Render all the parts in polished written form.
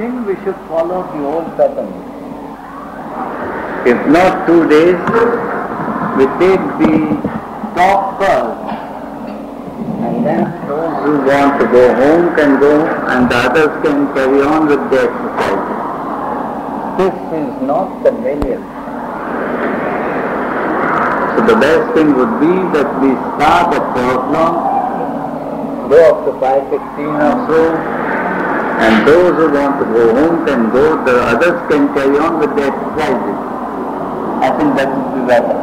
think we should follow the old pattern. If not 2 days, we take the talk first, and then those who want to go home can go, and the others can carry on with their exercises. This is not convenient. So the best thing would be that we start at 4 o'clock, go up to 5:15 or so, and those who want to go home can go, the others can carry on with their exercises. I think that would be better.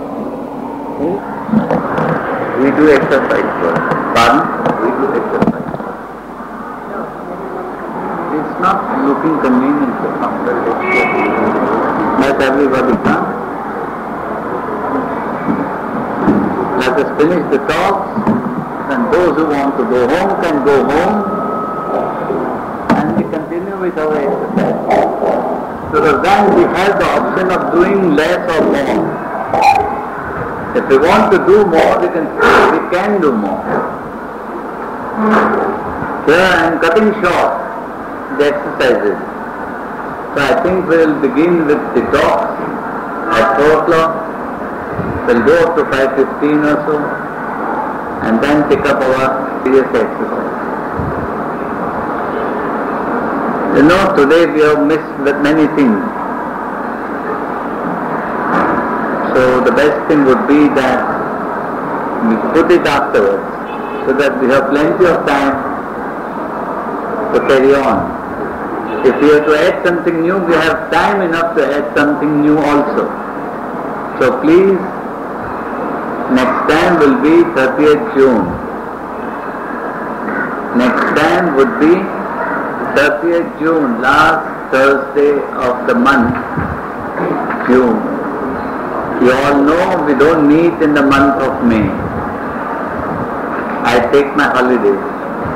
We do exercise first. Pardon? We do exercise first. It's not looking convenient for somebody. Let everybody come. Let us finish the talks, and those who want to go home can go home, and we continue with our exercise. Because then we have the option of doing less or more. If we want to do more, we can do more. Here I am cutting short the exercises. So I think we will begin with the talks at 4 o'clock. We'll go up to 5:15 or so, and then pick up our serious exercise. You know, today we have missed many things. So the best thing would be that we put it afterwards, so that we have plenty of time to carry on. If we have to add something new, we have time enough to add something new also. So please, next time will be 30th June. Next time would be 30th June, last Thursday of the month, June. You all know we don't meet in the month of May. I take my holidays.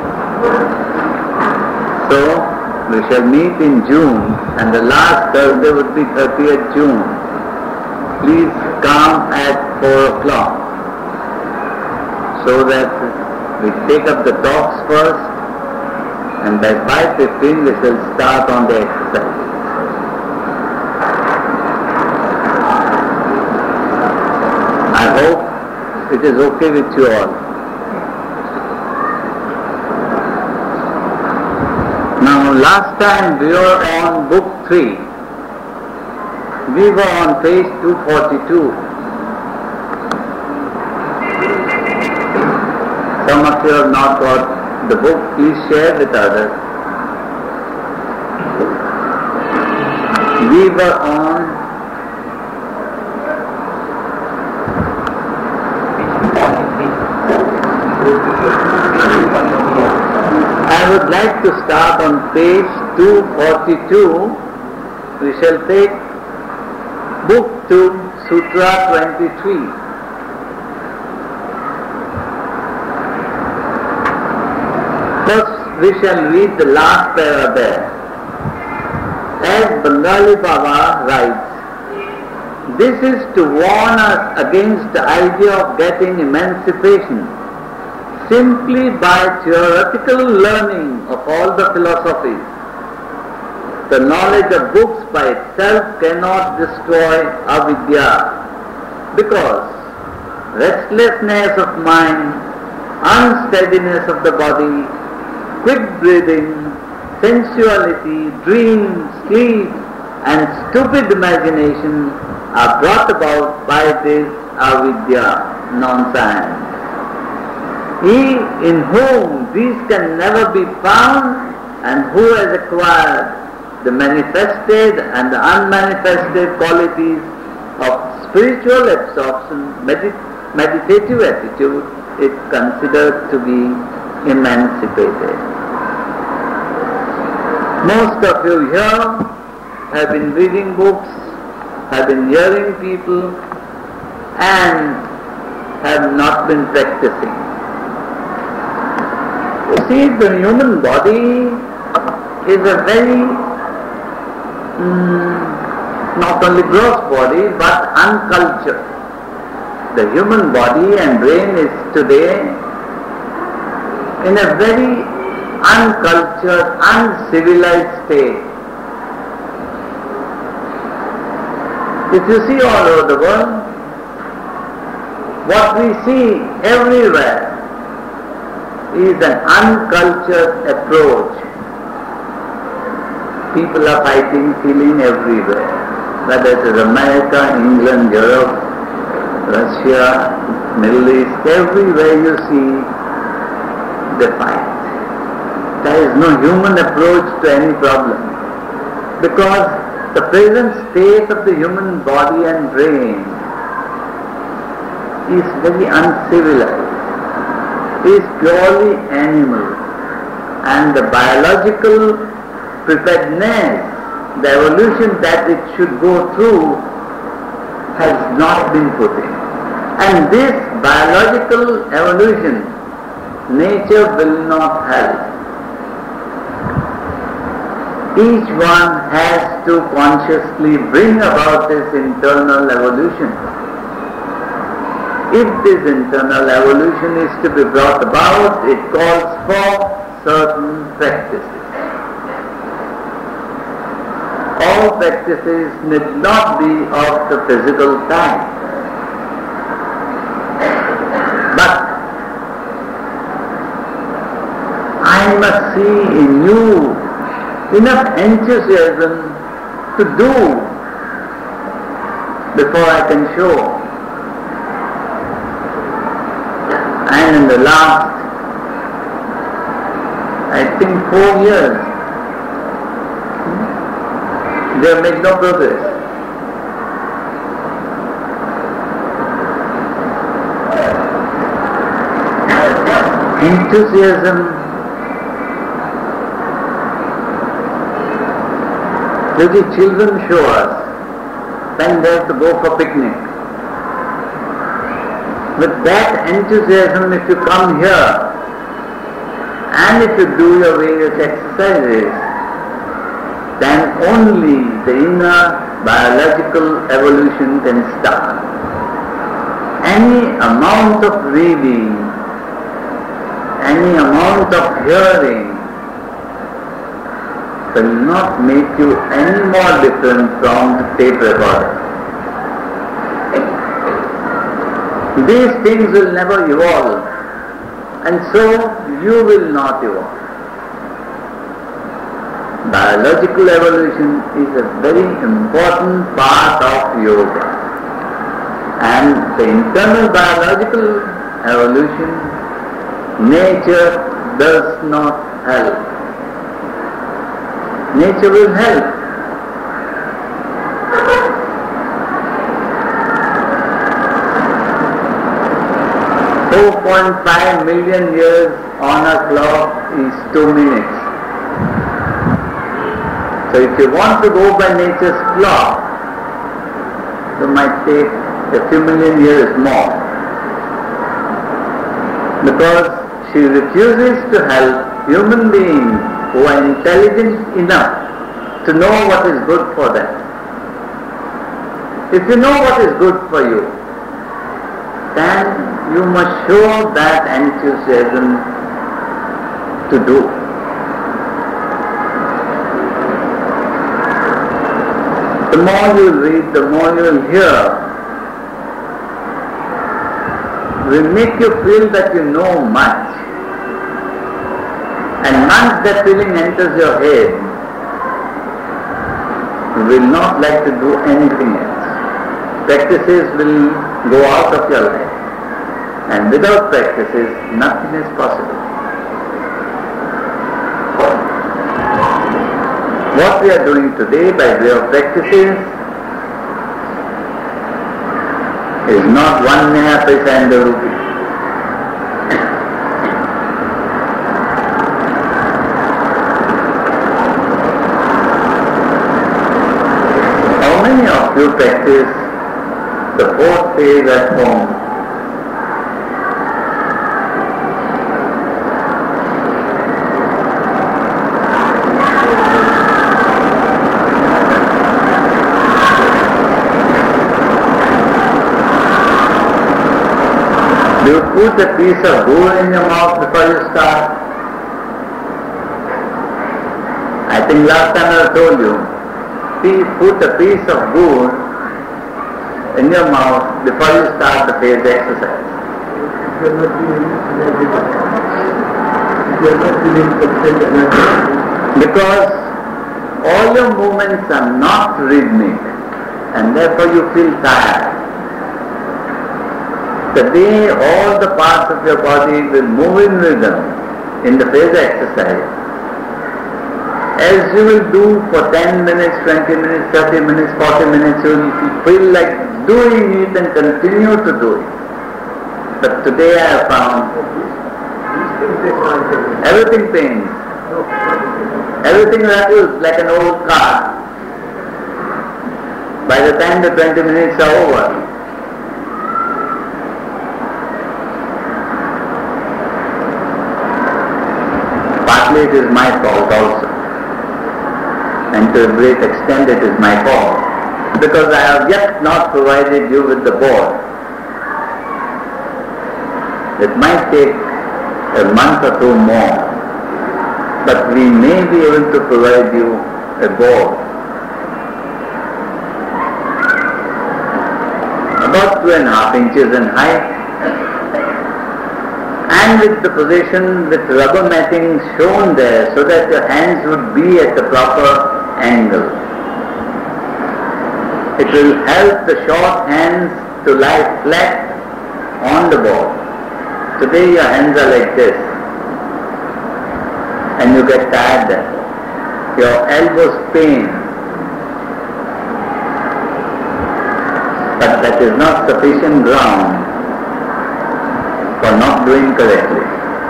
So, we shall meet in June, and the last Thursday would be 30th June. Please come at 4 o'clock, so that we take up the talks first, and by 5:15 we shall start on the exercise. I hope it is okay with you all. Now, last time we were on book 3. We were on page 242. Some of you have not got the book, please share with others. We were on I would like to start on page 242. We shall take book 2, Sutra 23. First, we shall read the last para there. As Bengali Baba writes, this is to warn us against the idea of getting emancipation simply by theoretical learning of all the philosophies. The knowledge of books by itself cannot destroy avidya, because restlessness of mind, unsteadiness of the body, quick breathing, sensuality, dreams, sleep, and stupid imagination are brought about by this avidya, non-science. He in whom these can never be found, and who has acquired the manifested and the unmanifested qualities of spiritual absorption, meditative attitude, is considered to be emancipated. Most of you here have been reading books, have been hearing people, and have not been practicing. You see, the human body is a very, not only gross body, but uncultured. The human body and brain is today in a very uncultured, uncivilized state. If you see all over the world, what we see everywhere is an uncultured approach. People are fighting, killing everywhere, whether it is America, England, Europe, Russia, Middle East, everywhere you see the fight. There is no human approach to any problem, because the present state of the human body and brain is very uncivilized, is purely animal, and the biological preparedness, the evolution that it should go through has not been put in. And this biological evolution, nature will not help. Each one has to consciously bring about this internal evolution. If this internal evolution is to be brought about, it calls for certain practices. All practices need not be of the physical kind, but I must see in you enough enthusiasm to do before I can show. And in the last, I think 4 years, they have made no progress. Enthusiasm, the children show us when they have to go for picnic. With that enthusiasm, if you come here and if you do your various exercises, then only the inner biological evolution can start. Any amount of reading, any amount of hearing will not make you any more different from the tape recorder. These things will never evolve, and so you will not evolve. Biological evolution is a very important part of yoga, and the internal biological evolution, nature does not help. Nature will help. $4.5 million years on a clock is 2 minutes. So if you want to go by nature's clock, you might take a few million years more. Because she refuses to help human beings who are intelligent enough to know what is good for them. If you know what is good for you, then you must show that enthusiasm to do. The more you read, the more you will hear, will make you feel that you know much. And once that feeling enters your head, you will not like to do anything else. Practices will go out of your life. And without practices, nothing is possible. What we are doing today by way of practices is not 1 naya paisa in the rupee. How many of you practice the 4th phase at home? Do you put a piece of gold in your mouth before you start? think last time I told you, put a piece of wood in your mouth before you start the phase exercise. Because all your movements are not rhythmic and therefore you feel tired. The day all the parts of your body will move in rhythm in the phase exercise, as you will do for 10 minutes, 20 minutes, 30 minutes, 40 minutes, you will feel like doing it and continue to do it. But today I have found everything pains. Everything rattles like an old car. By the time the 20 minutes are over, partly it is my fault also. And to a great extent it is my fault. Because I have yet not provided you with the board. It might take a month or two more, but we may be able to provide you a board. About 2.5 inches in height, and with the position with rubber matting shown there so that your hands would be at the proper angle. It will help the short hands to lie flat on the board. Today your hands are like this and you get tired then. Your elbows pain. But that is not sufficient ground for not doing correctly.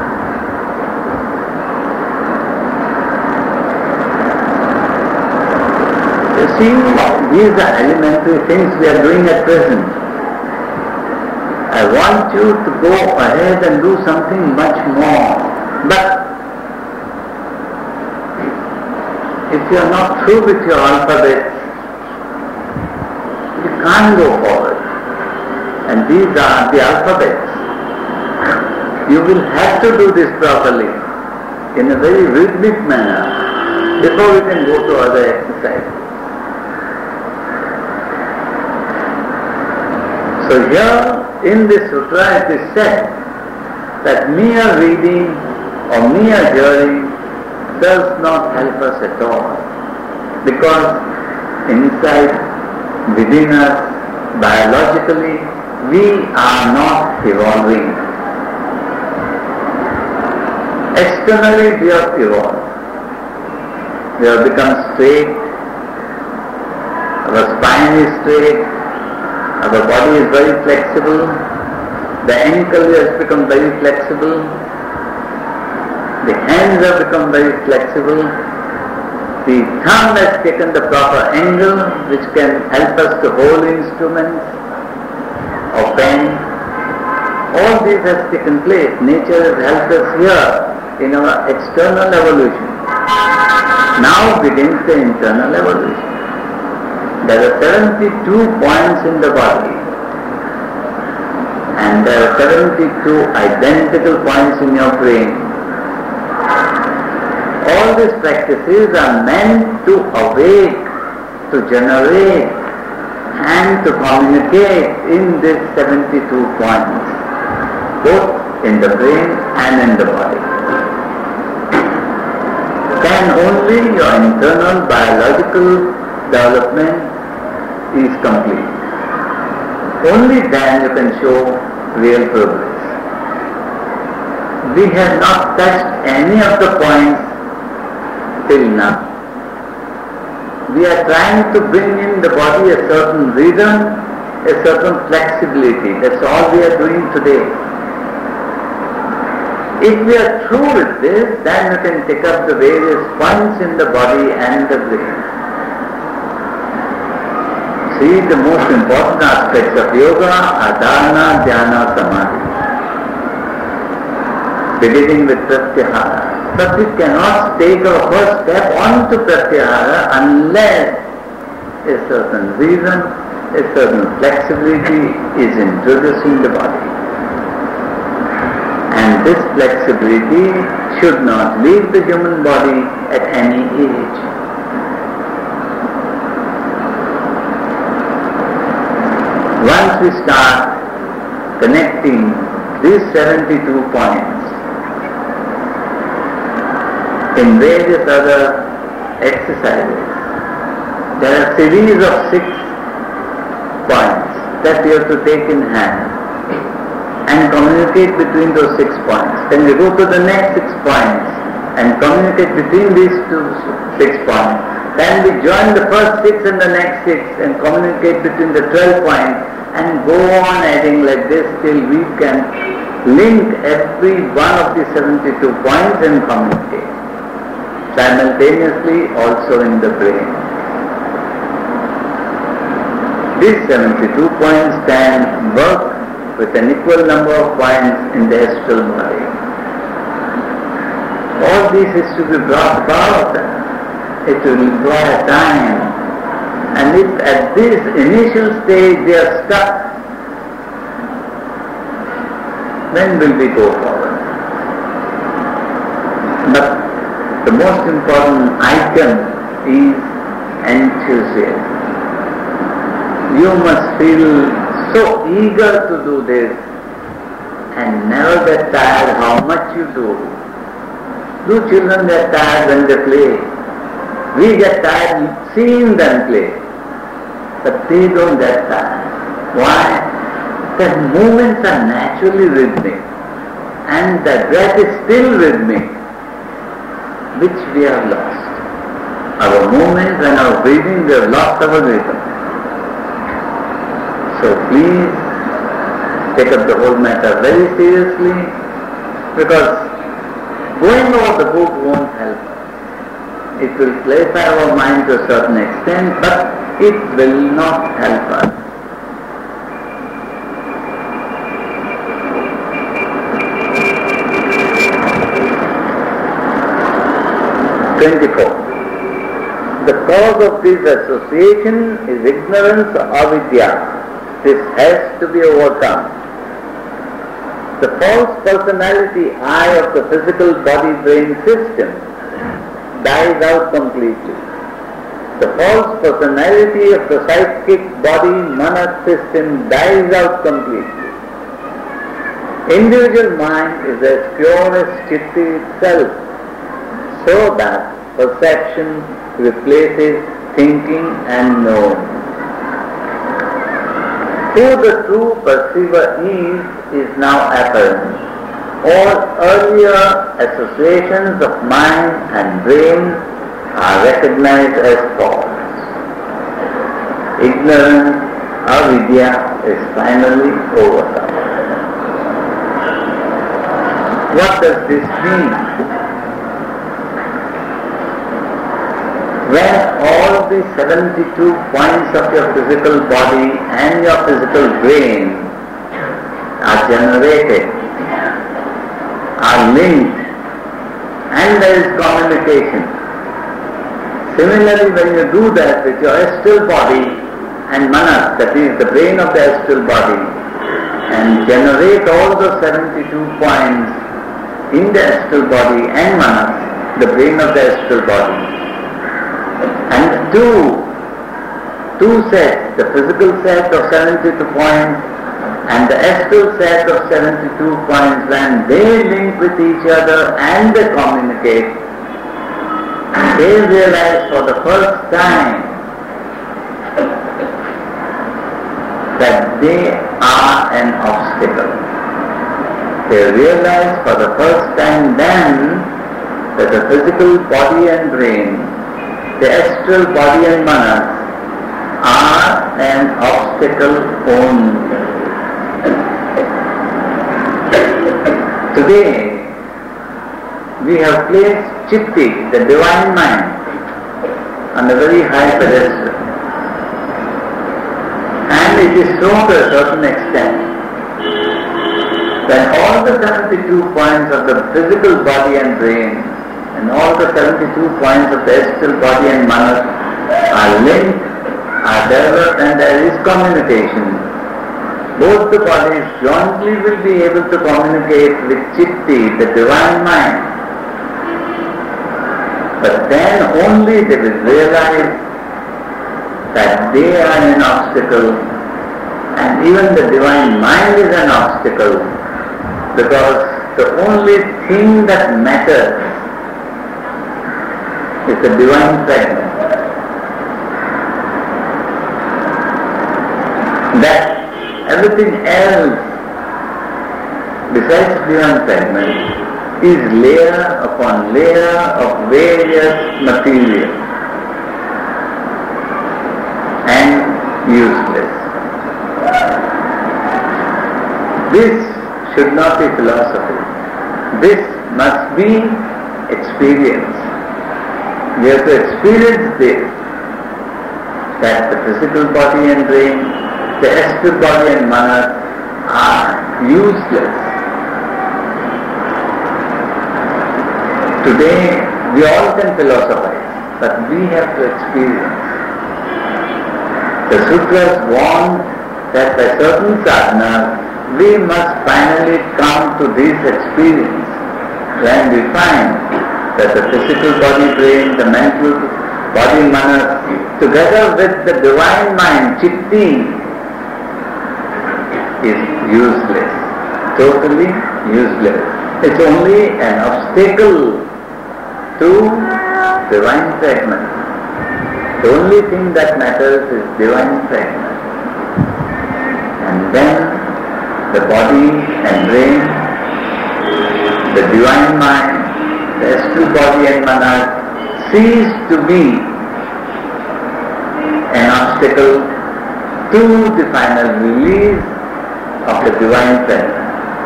You see, these are elementary things we are doing at present. I want you to go ahead and do something much more. But if you are not through with your alphabet, you can't go forward. And these are the alphabets. You will have to do this properly, in a very rhythmic manner, before we can go to other exercises. So here, in this sutra it is said that mere reading or mere hearing does not help us at all, because inside, within us, biologically, we are not evolving. Externally we have evolved. We have become straight, our spine is straight, our body is very flexible, the ankle has become very flexible, the hands have become very flexible, the thumb has taken the proper angle which can help us to hold instruments or pen. All this has taken place. Nature has helped us here in our external evolution. Now begins the internal evolution. There are 72 points in the body, and there are 72 identical points in your brain. All these practices are meant to awake, to generate, and to communicate in these 72 points, both in the brain and in the body. Then only your internal biological development is complete. Only then you can show real progress. We have not touched any of the points till now. We are trying to bring in the body a certain rhythm, a certain flexibility. That's all we are doing today. If we are through with this, then we can take up the various points in the body and the brain. See, the most important aspects of yoga are dharana, dhyana, samadhi. Beginning with pratyahara. But we cannot take our first step onto pratyahara unless a certain reason, a certain flexibility is introduced in the body. And this flexibility should not leave the human body at any age. Once we start connecting these 72 points in various other exercises, there are a series of 6 points that we have to take in hand and communicate between those 6 points. Then we go to the next 6 points and communicate between these 6 points. Then we join the first 6 and the next 6 and communicate between the 12 points and go on adding like this till we can link every one of the 72 points and communicate. Simultaneously also in the brain. These 72 points can work with an equal number of points in the astral body. All this is to be brought about. It will require time. And if at this initial stage they are stuck, when will we go forward? But the most important item is enthusiasm. You must feel so eager to do this and never get tired how much you do. Do children get tired when they play? We get tired seeing them play, but they don't get tired. Why? The movements are naturally rhythmic and the breath is still rhythmic, which we have lost. Our movements and our breathing, we have lost our rhythm. So please take up the whole matter very seriously, because going over the book won't help us. It will clarify our mind to a certain extent, but it will not help us. The cause of this association is ignorance or avidya. This has to be overcome. The false personality I of the physical body-brain system dies out completely. The false personality of the psychic body-mana system dies out completely. Individual mind is as pure as Chitti itself, so that perception replaces thinking and knowing. Who the true perceiver is now apparent. All earlier associations of mind and brain are recognized as false. Ignorance, avidya, is finally overcome. What does this mean? When all the 72 points of your physical body and your physical brain are generated, are linked, and there is communication. Similarly, when you do that with your astral body and manas, that is the brain of the astral body, and generate all the 72 points in the astral body and manas, the brain of the astral body, and two sets, the physical set of 72 points and the astral set of 72 points, when they link with each other and they communicate, they realize for the first time that they are an obstacle. They realize for the first time then that the physical body and brain, the astral body and manas, are an obstacle only. Today, we have placed Chitti, the divine mind, on a very high pedestal. And it is so to a certain extent that all the 72 points of the physical body and brain and all the 72 points of the astral body and manas are linked, are developed, and there is communication. both the bodies jointly will be able to communicate with Chitti, the divine mind. But then only they will realize that they are an obstacle, and even the divine mind is an obstacle, because the only thing that matters is the divine fragment. That everything else besides divine fragment is layer upon layer of various material and useless. This should not be philosophy. This must be experience. We have to experience this, that the physical body and brain, the astral body and manas are useless. Today we all can philosophize, but we have to experience. The sutras warn that by certain sadhanas we must finally come to this experience, when we find that the physical body, brain, the mental body, manas, together with the divine mind, Chitti, is useless, totally useless. It's only an obstacle to divine fragment. The only thing that matters is divine fragment. And then the body and brain, the divine mind, the astral body and manas cease to be an obstacle to the final release of the divine fragment.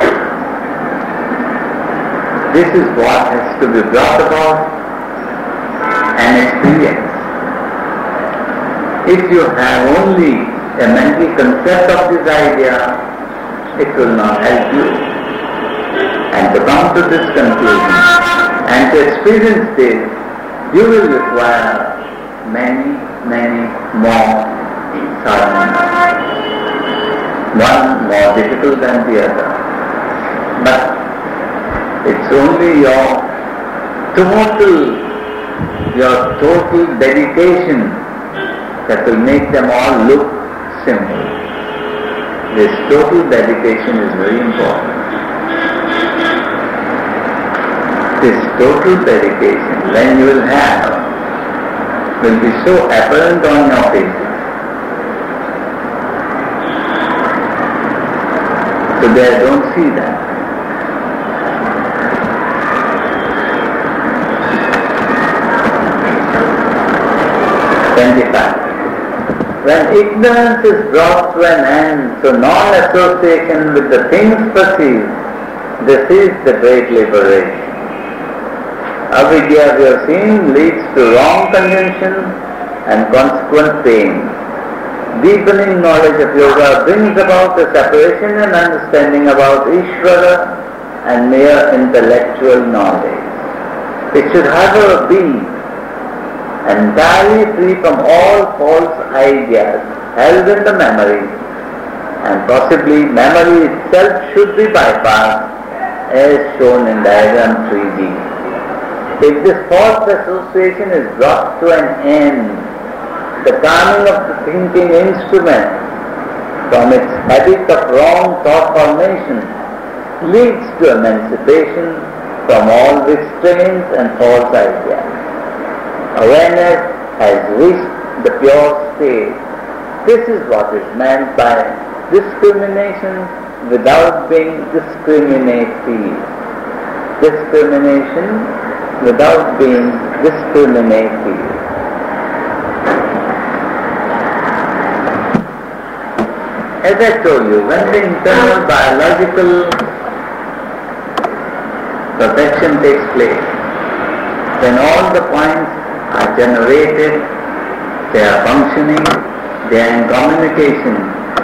This is what has to be brought about and experienced. If you have only a mental concept of this idea, it will not help you. And to come to this conclusion and to experience this, you will require many, many more sadhanas. One more difficult than the other. But it's only your total dedication that will make them all look simple. This total dedication is very important. This total dedication, when you will have, will be so apparent on your faces. Today I don't see that. When ignorance is brought to an end, so non-association with the things perceived, this is the great liberation. Avidya, we have seen, leads to wrong conjunction and consequent pain. Deepening knowledge of yoga brings about the separation and understanding about Ishvara and mere intellectual knowledge. It should however be entirely free from all false ideas held in the memory, and possibly memory itself should be bypassed as shown in diagram 3D. If this false association is brought to an end, the calming of the thinking instrument from its habit of wrong thought formation leads to emancipation from all restraints and false ideas. Awareness has reached the pure state. This is what is meant by discrimination without being discriminative. Discrimination without being discriminative. As I told you, when the internal biological perfection takes place, when all the points are generated, they are functioning, they are in communication,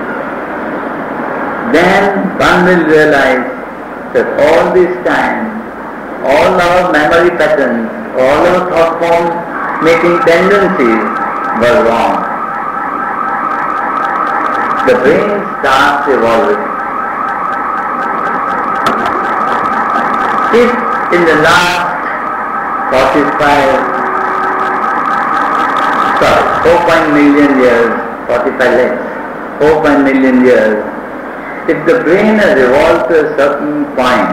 then one will realize that all this time, all our memory patterns, all our thought form making tendencies were wrong. The brain's starts evolving. If in the last 4 million years, 45 lakhs, 4 million years, if the brain has evolved to a certain point,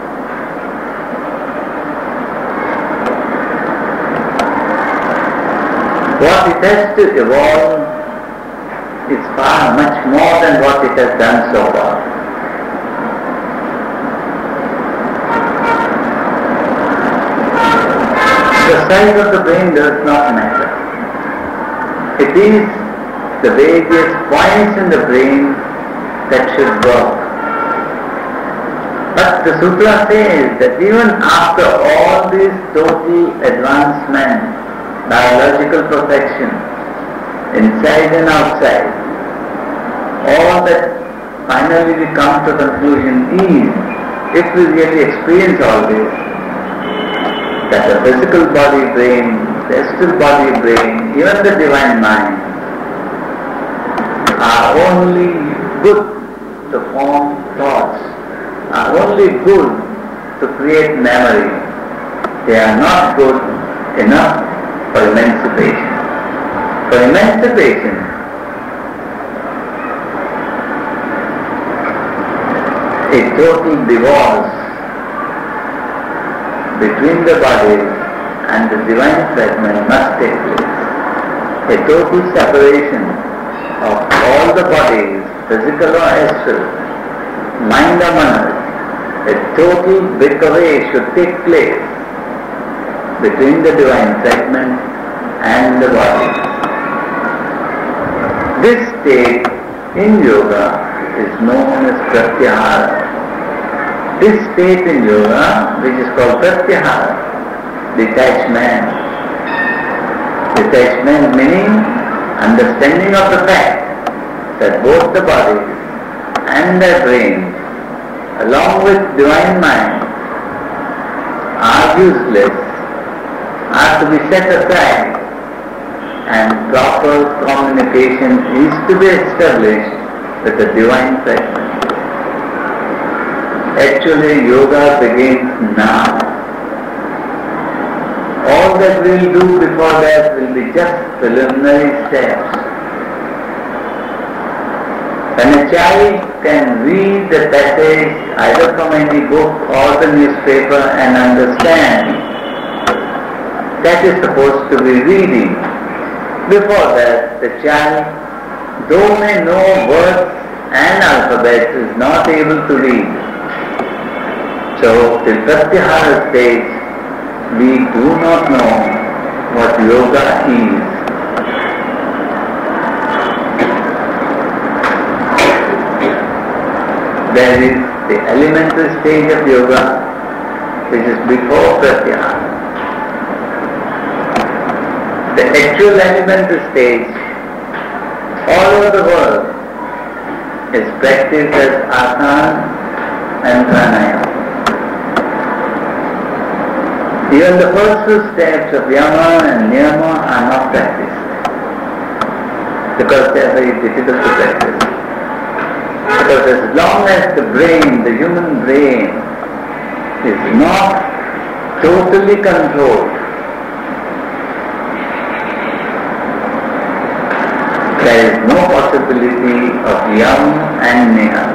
what it has to evolve is far much more than what it has done so far. The size of the brain does not matter. It is the various points in the brain that should work. But the Sutra says that even after all this total advancement, biological perfection, inside and outside, all that finally we come to conclusion is, if we really experience all this, that the physical body brain, the astral body brain, even the divine mind are only good to form thoughts, are only good to create memory. They are not good enough for emancipation. For emancipation, a total divorce between the bodies and the divine fragment must take place. A total separation of all the bodies, physical or astral, mind or manas, a total breakaway should take place between the divine fragment and the body. This state in yoga is known as pratyahara. This state in yoga, which is called pratyahara, detachment. Detachment meaning understanding of the fact that both the body and the brain, along with divine mind, are useless, are to be set aside, and proper communication is to be established with the divine fragment. Actually, yoga begins now. All that we will do before that will be just preliminary steps. When a child can read the passage either from any book or the newspaper and understand, that is supposed to be reading. Before that, the child, though may know words and alphabet, is not able to read. So, till pratyahara stage, we do not know what yoga is. There is the elementary stage of yoga, which is before pratyahara. The actual elementary stage, all over the world, is practiced as asana and pranayama. Even the first two steps of yama and niyama are not practiced because they are very difficult to practice. Because as long as the brain, the human brain, is not totally controlled, there is no possibility of yam and niyam.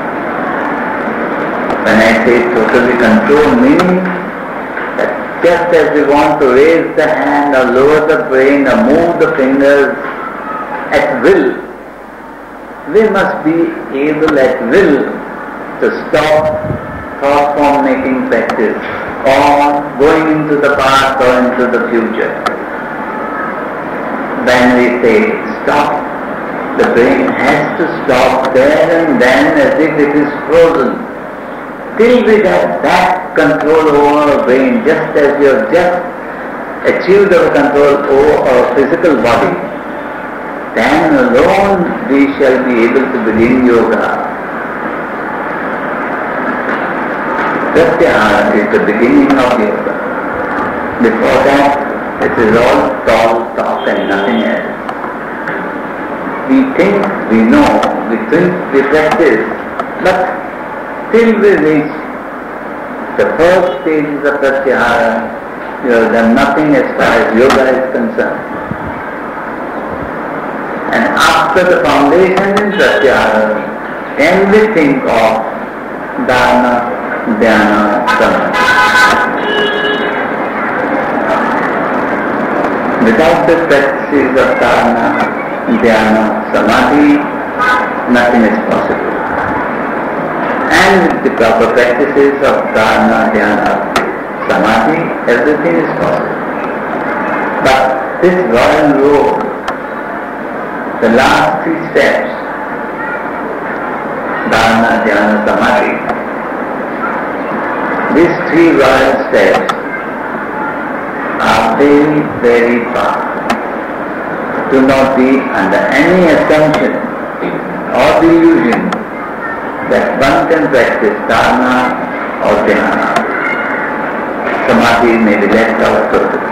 When I say totally controlled, meaning that just as we want to raise the hand or lower the brain or move the fingers at will, we must be able at will to stop thought form making practice or going into the past or into the future. When we say stop, the brain has to stop there and then as if it is frozen. Till we get that control over our brain, just as we have just achieved our control over our physical body, then alone we shall be able to begin yoga. Pratyahara is the beginning of yoga. Before that, it is all talk and nothing else. we think we know, we think we practice, but till we reach the first stages of pratyahara, you have done nothing as far as yoga is concerned. And after the foundation in pratyahara, can we think of dana, dhyana, samadhi? Without the practices of dana, dhyana, samadhi, nothing is possible. And with the proper practices of dana, dhyana, samadhi, everything is possible. But this royal road, the last 3 steps, dana, dhyana, samadhi, these 3 royal steps are very, very far. Do not be under any assumption or delusion that one can practice dana or dhyana. Samadhi may be left out totally.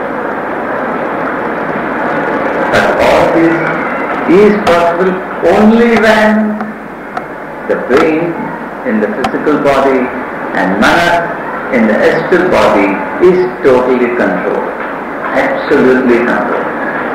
But all this is possible only when the brain in the physical body and manas in the astral body is totally controlled, absolutely controlled.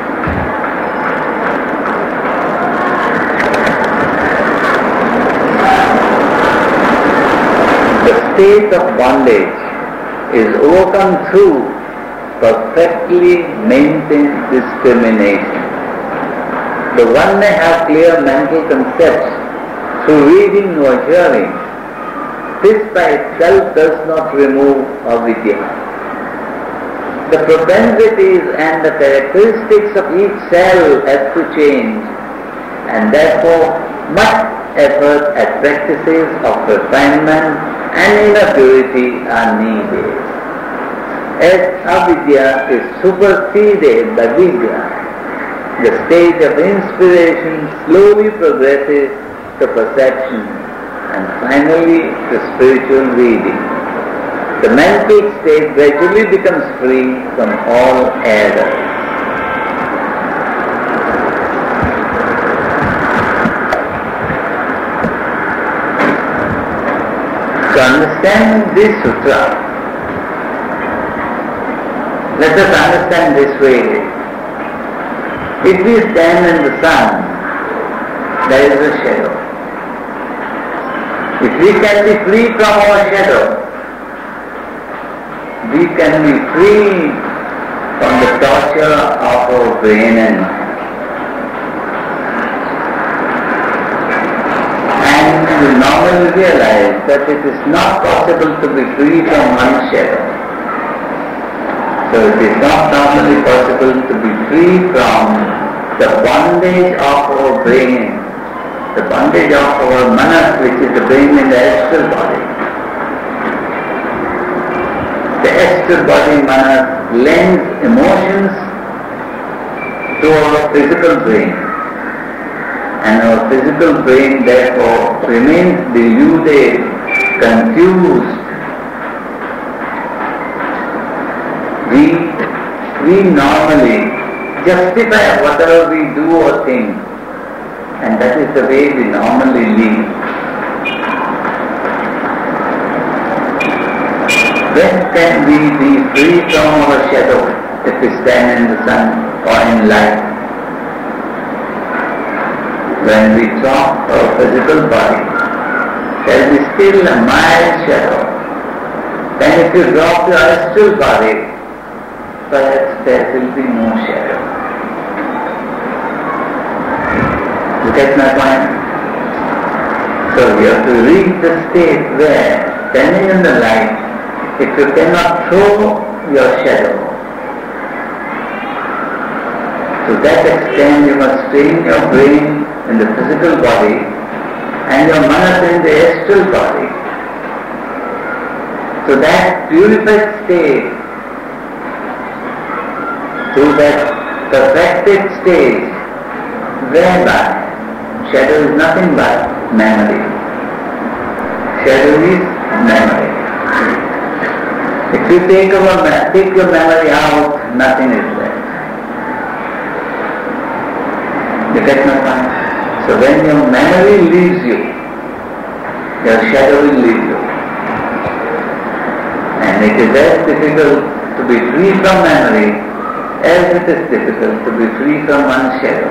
The state of bondage is overcome through perfectly maintained discrimination. The one may have clear mental concepts through reading or hearing. This by itself does not remove avidya. The propensities and the characteristics of each cell have to change, and therefore much effort at practices of refinement and inner purity are needed. As avidya is superseded by vidya, the stage of inspiration slowly progresses to perception and finally to spiritual reading. The mental state gradually becomes free from all error. To understand this sutra, let us understand this way. If we stand in the sun, there is a shadow. If we can be free from our shadow, we can be free from the torture of our brain and mind. And we normally realize that it is not possible to be free from one shadow. So it is not normally possible to be free from the bondage of our brain, the bondage of our manas, which is the brain in the astral body. The astral body manas lends emotions to our physical brain, and our physical brain therefore remains deluded, confused. We normally justify whatever we do or think, and that is the way we normally live. When can we be free from our shadow if we stand in the sun or in light? When we drop our physical body, there will be still a mild shadow. Then if you drop your astral body, perhaps there will be no shadow. You get my point? So you have to reach the state where, standing in the light, if you cannot throw your shadow, to that extent you must train your brain in the physical body and your manas in the astral body. So that purified state, to that perfected stage, whereby shadow is nothing but memory. Shadow is memory. If you take your memory out, nothing is left. You get my point? So when your memory leaves you, your shadow will leave you. And it is as difficult to be free from memory as it is difficult to be free from one's shadow.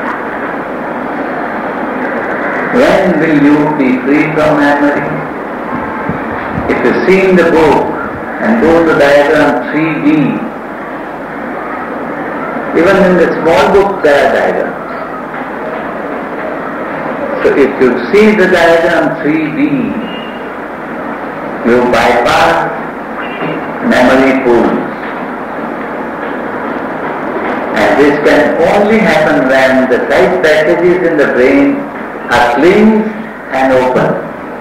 When will you be free from memory? If you see in the book and go to diagram 3B, even in the small book there are diagrams. So if you see the diagram 3B, you bypass memory pools. And this can only happen when the sight passages in the brain are cleansed and open.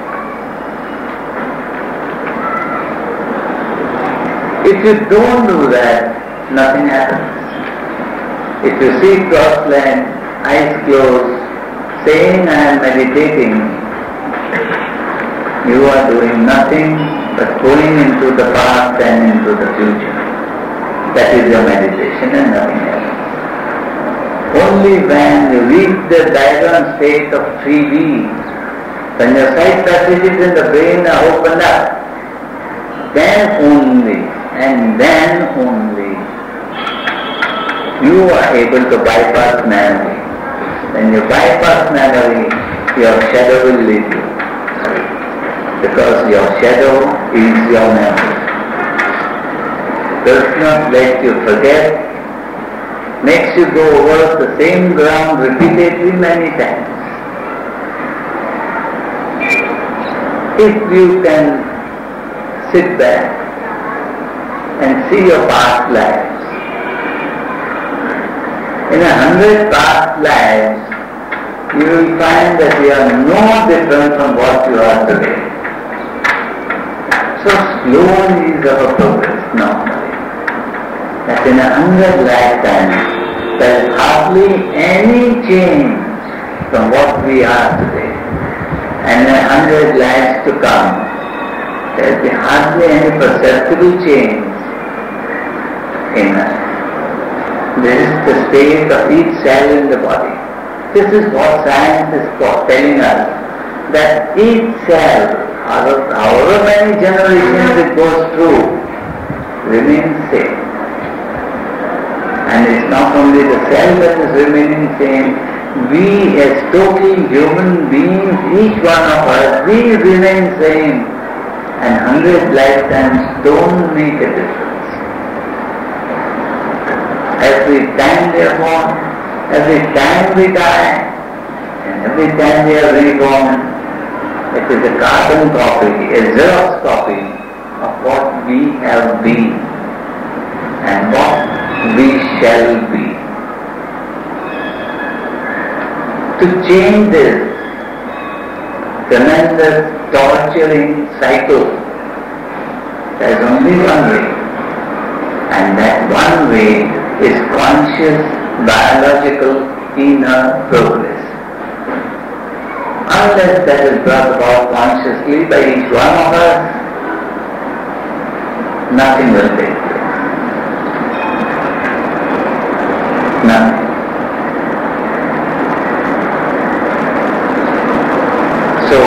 If you don't do that, nothing happens. If you see cross-legged, eyes closed, saying I am meditating, you are doing nothing but going into the past and into the future. That is your meditation and nothing else. Only when you reach the diagram state of 3B, when your sight passages in the brain are opened up, then only and then only you are able to bypass memory. When you bypass memory, your shadow will leave you. Because your shadow is your memory. Does not let you forget, makes you go over the same ground repeatedly many times. If you can sit back and see your past lives, in 100 past lives, you will find that you are no different from what you are today. So slowly is our progress normally. That in 100 lifetimes, there is hardly any change from what we are today. And in 100 lives to come, there will be hardly any perceptible change in us. This is the state of each cell in the body. This is what science is telling us, that each cell, however many generations it goes through, remains same. And it's not only the cell that is remaining same, we as total human beings, each one of us, we remain same. And 100 lifetimes don't make a difference. Every time we are born, every time we die, and every time we are reborn, it is a carbon copy, a Xerox copy of what we have been and what we shall be. To change this tremendous torturing cycle, there is only one way, and that one way is conscious, biological, inner progress. Unless that is brought about consciously by each one of us, nothing will take place. Nothing. So,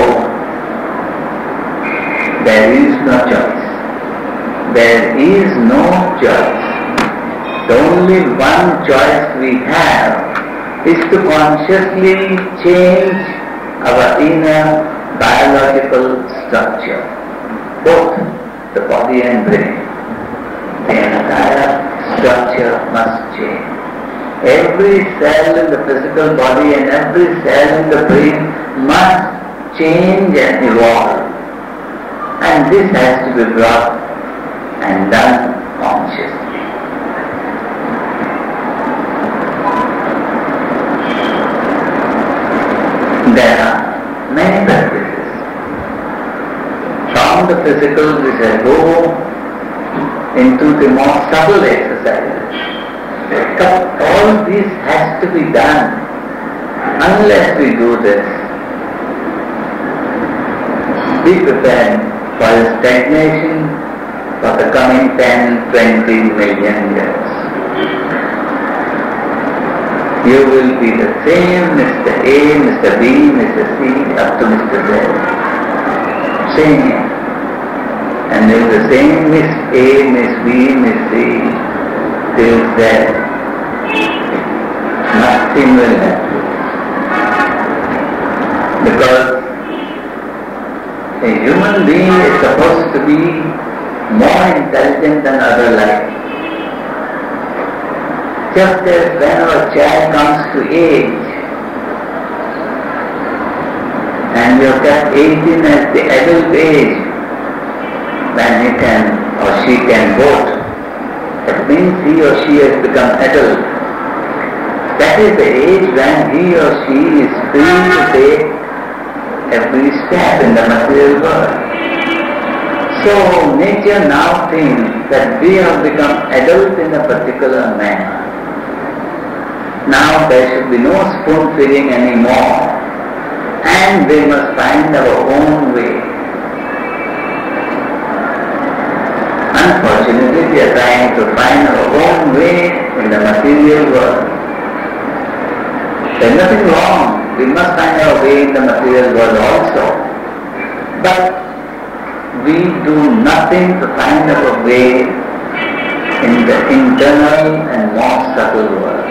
there is no choice. There is no choice. The only one choice we have is to consciously change our inner biological structure, both the body and brain. The entire structure must change. Every cell in the physical body and every cell in the brain must change and evolve. And this has to be brought and done consciously. There are many practices. From the physical we shall go into the more subtle exercises. But all this has to be done. Unless we do this, be prepared for stagnation for the coming 10, 20 million years. You will be the same Mr. A, Mr. B, Mr. C, up to Mr. Z. Same. And there is the same Miss A, Miss B, Miss C, till Z. Nothing will happen. Because a human being is supposed to be more intelligent than other life. Just as when our child comes to age, and you have got 18 as the adult age, when he can or she can vote, that means he or she has become adult. That is the age when he or she is free to take every step in the material world. So nature now thinks that we have become adult in a particular manner. Now there should be no spoon feeding anymore, and we must find our own way. Unfortunately, we are trying to find our own way in the material world. There is nothing wrong. We must find our way in the material world also. But we do nothing to find our way in the internal and more subtle world.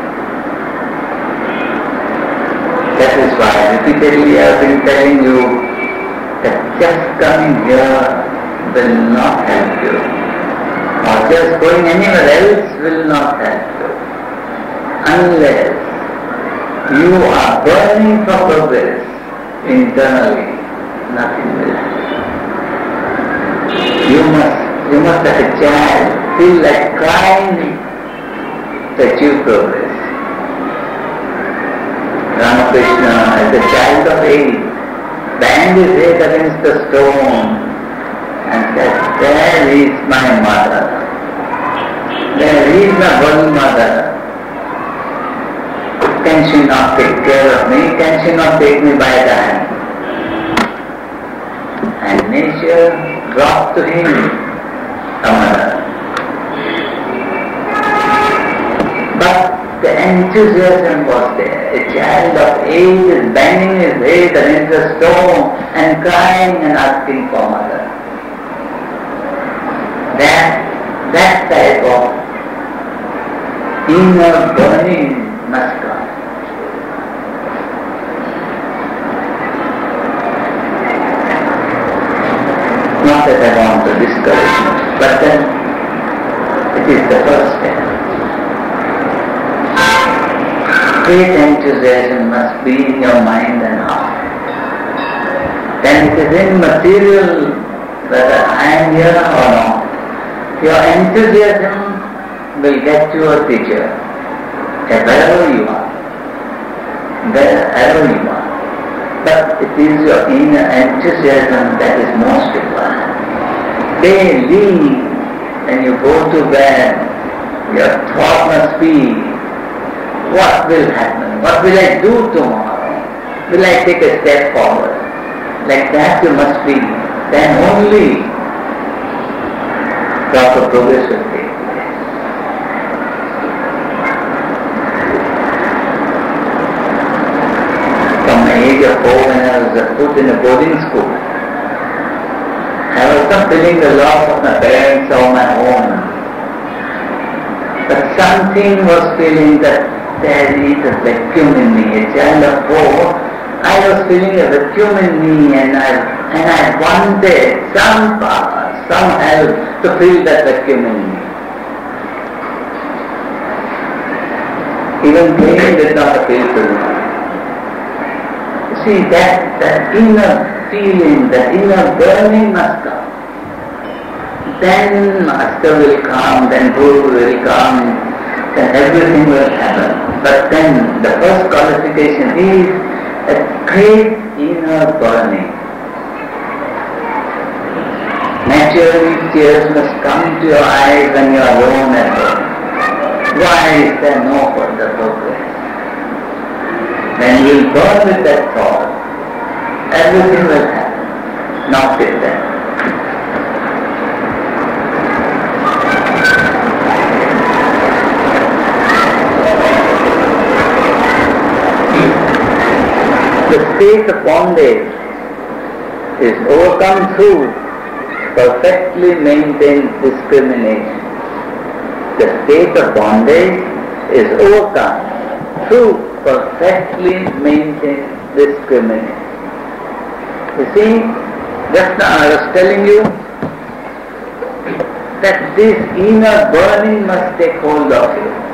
That is why repeatedly I have been telling you that just coming here will not help you. Or just going anywhere else will not help you. Unless you are burning for progress internally, nothing will happen. You must as a child feel like crying to achieve progress. Ramakrishna, as a child of 8, banged his head against the stone and said, "There is my mother. There is my one mother. Can she not take care of me? Can she not take me by the hand?" And nature brought to him a mother. But the enthusiasm was there. A child of 8 is banging his head against the stone and crying and asking for mother. That type of inner burning must come. Not that I want to discourage you, but then it is the first step. Great enthusiasm must be in your mind and heart. Then it is immaterial whether I am here or not. Your enthusiasm will get you a teacher, wherever you are. Wherever you are. But it is your inner enthusiasm that is most required. Daily, when you go to bed, your thought must be, what will happen? What will I do tomorrow? Will I take a step forward? Like that you must be. Then only proper progress will take place. From the age of 4, when I was put in a boarding school, I was not feeling the loss of my parents or my home. But something was feeling that there is a vacuum in me. A child of 4, I was feeling a vacuum in me, and I wanted some power, some help to fill that vacuum in me. Even playing did not appeal to me. See, that inner feeling, that inner burning must come. Then Master will come, then Guru will come, then everything will happen. But then the first qualification is a great inner burning. Naturally, tears must come to your eyes when you are alone at home. Why is there no further progress? When you will burn with that thought, everything will happen. Not till then. the state of bondage is overcome through perfectly maintained discrimination. The state of bondage is overcome through perfectly maintained discrimination. You see, just now I was telling you that this inner burning must take hold of you.